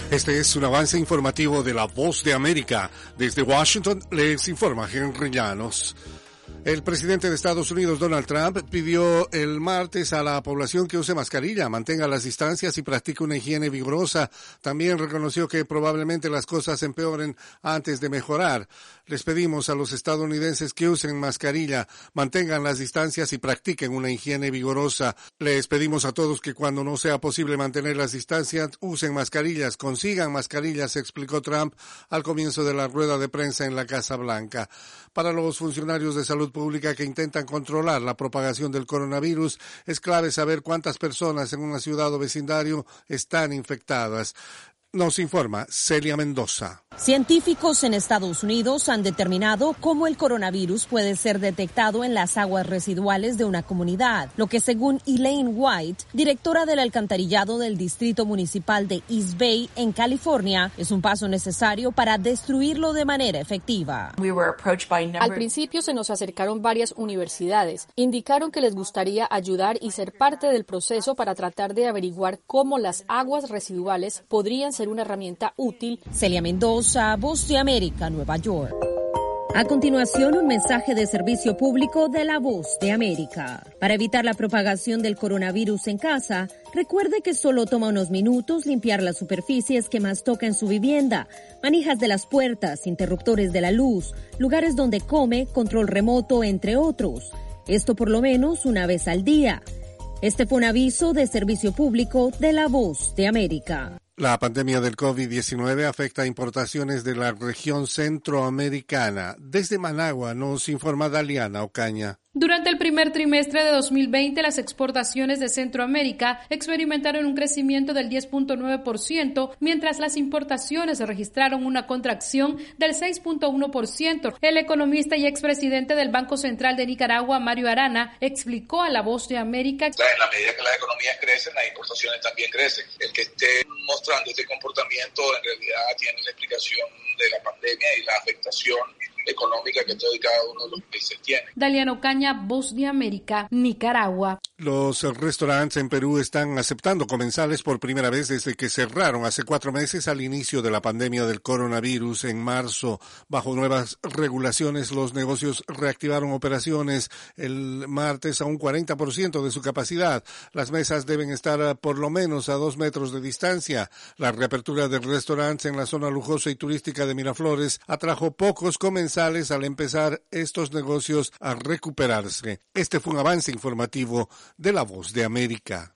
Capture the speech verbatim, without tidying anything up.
Este es un avance informativo de La Voz de América. Desde Washington les informa Henry Llanos. El presidente de Estados Unidos, Donald Trump, pidió el martes a la población que use mascarilla, mantenga las distancias y practique una higiene vigorosa. También reconoció que probablemente las cosas empeoren antes de mejorar. Les pedimos a los estadounidenses que usen mascarilla, mantengan las distancias y practiquen una higiene vigorosa. Les pedimos a todos que cuando no sea posible mantener las distancias, usen mascarillas, consigan mascarillas, explicó Trump al comienzo de la rueda de prensa en la Casa Blanca. Para los funcionarios de salud pública que intentan controlar la propagación del coronavirus, es clave saber cuántas personas en una ciudad o vecindario están infectadas. Nos informa Celia Mendoza. Científicos en Estados Unidos han determinado cómo el coronavirus puede ser detectado en las aguas residuales de una comunidad, lo que según Elaine White, directora del alcantarillado del Distrito Municipal de East Bay en California, es un paso necesario para destruirlo de manera efectiva. Al principio se nos acercaron varias universidades, indicaron que les gustaría ayudar y ser parte del proceso para tratar de averiguar cómo las aguas residuales podrían ser una herramienta útil. Celia Mendoza, Voz de América, Nueva York. A continuación, un mensaje de servicio público de la Voz de América. Para evitar la propagación del coronavirus en casa, recuerde que solo toma unos minutos limpiar las superficies que más toca en su vivienda, manijas de las puertas, interruptores de la luz, lugares donde come, control remoto, entre otros. Esto por lo menos una vez al día. Este fue un aviso de servicio público de la Voz de América. La pandemia del COVID diecinueve afecta a importaciones de la región centroamericana. Desde Managua nos informa Daliana Ocaña. Durante el primer trimestre de dos mil veinte, las exportaciones de Centroamérica experimentaron un crecimiento del diez punto nueve por ciento, mientras las importaciones registraron una contracción del seis punto uno por ciento. El economista y expresidente del Banco Central de Nicaragua, Mario Arana, explicó a La Voz de América: en la medida que las economías crecen, las importaciones también crecen. El que esté mostrando este comportamiento en realidad tiene la explicación de la pandemia y la afectación económica que todo y cada uno de los países tiene. Daliana Ocaña, Voz de América, Nicaragua. Los restaurantes en Perú están aceptando comensales por primera vez desde que cerraron hace cuatro meses al inicio de la pandemia del coronavirus en marzo. Bajo nuevas regulaciones, los negocios reactivaron operaciones el martes a un cuarenta por ciento de su capacidad. Las mesas deben estar por lo menos a dos metros de distancia. La reapertura de restaurantes en la zona lujosa y turística de Miraflores atrajo pocos comensales al empezar estos negocios a recuperarse. Este fue un avance informativo de La Voz de América.